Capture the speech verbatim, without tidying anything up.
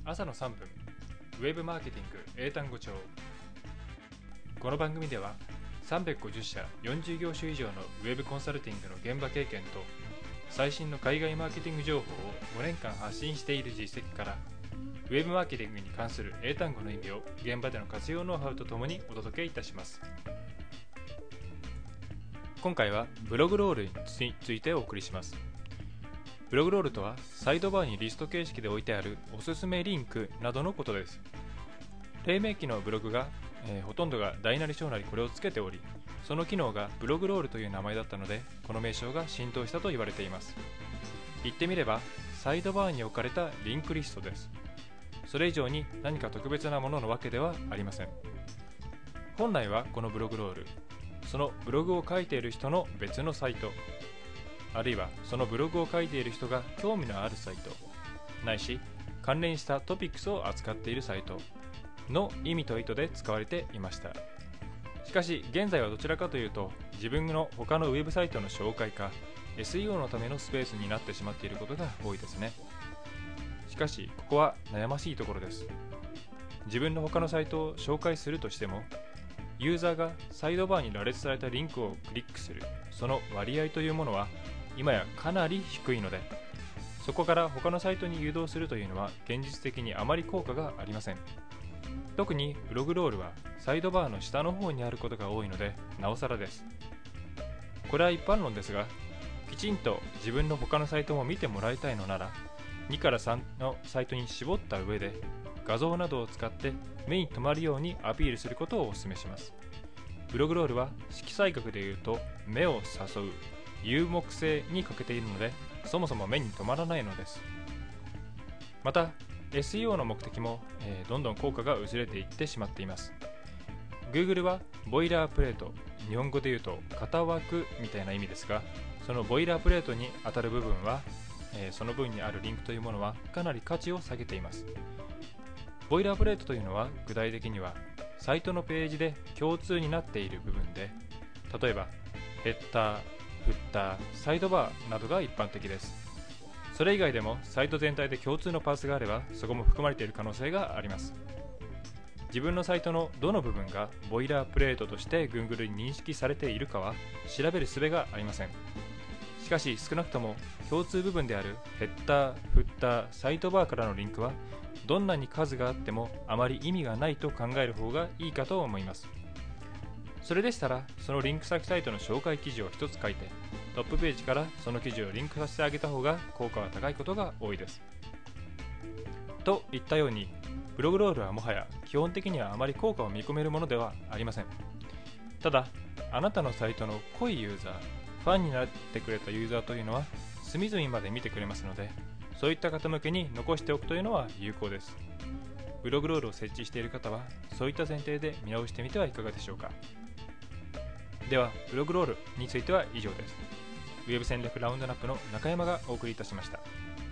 朝のさんぷん、ウェブマーケティング英単語帳。この番組ではさんびゃくごじゅっしゃよんじゅうぎょうしゅ以上のウェブコンサルティングの現場経験と最新の海外マーケティング情報をごねんかん発信している実績から、ウェブマーケティングに関する英単語の意味を現場での活用ノウハウとともにお届けいたします。今回はブログロールについてお送りします。ブログロールとはサイドバーにリスト形式で置いてあるおすすめリンクなどのことです。黎明期のブログが、えー、ほとんどが大なり小なりこれをつけており、その機能がブログロールという名前だったので、この名称が浸透したと言われています。言ってみればサイドバーに置かれたリンクリストです。それ以上に何か特別なもののわけではありません。本来はこのブログロール、そのブログを書いている人の別のサイト、あるいはそのブログを書いている人が興味のあるサイト、ないし関連したトピックスを扱っているサイトの意味と意図で使われていました。しかし現在はどちらかというと、自分の他のウェブサイトの紹介か エスイーオー のためのスペースになってしまっていることが多いですね。しかしここは悩ましいところです。自分の他のサイトを紹介するとしても、ユーザーがサイドバーに羅列されたリンクをクリックするその割合というものは今やかなり低いので、そこから他のサイトに誘導するというのは現実的にあまり効果がありません。特にブログロールはサイドバーの下の方にあることが多いので、なおさらです。これは一般論ですが、きちんと自分の他のサイトも見てもらいたいのなら、にからさんのサイトに絞った上で画像などを使って目に留まるようにアピールすることをお勧めします。ブログロールは色彩学でいうと目を誘う有目性に欠けているので、そもそも目に留まらないのです。また エスイーオー の目的も、えー、どんどん効果が薄れていってしまっています。 Google はボイラープレート、日本語でいうと型枠みたいな意味ですが、そのボイラープレートに当たる部分は、えー、その分にあるリンクというものはかなり価値を下げています。ボイラープレートというのは具体的にはサイトのページで共通になっている部分で、例えばヘッダー、フッター、サイドバーなどが一般的です。それ以外でもサイト全体で共通のパーツがあれば、そこも含まれている可能性があります。自分のサイトのどの部分がボイラープレートとして Google に認識されているかは調べる術がありません。しかし少なくとも共通部分であるヘッダー、フッター、サイドバーからのリンクはどんなに数があってもあまり意味がないと考える方がいいかと思います。それでしたら、そのリンク先サイトの紹介記事を一つ書いて、トップページからその記事をリンクさせてあげた方が効果は高いことが多いです。といったように、ブログロールはもはや基本的にはあまり効果を見込めるものではありません。ただ、あなたのサイトの濃いユーザー、ファンになってくれたユーザーというのは隅々まで見てくれますので、そういった方向けに残しておくというのは有効です。ブログロールを設置している方はそういった前提で見直してみてはいかがでしょうか。ではブログロールについては以上です。ウェブ戦略ラウンドナップの中山がお送りいたしました。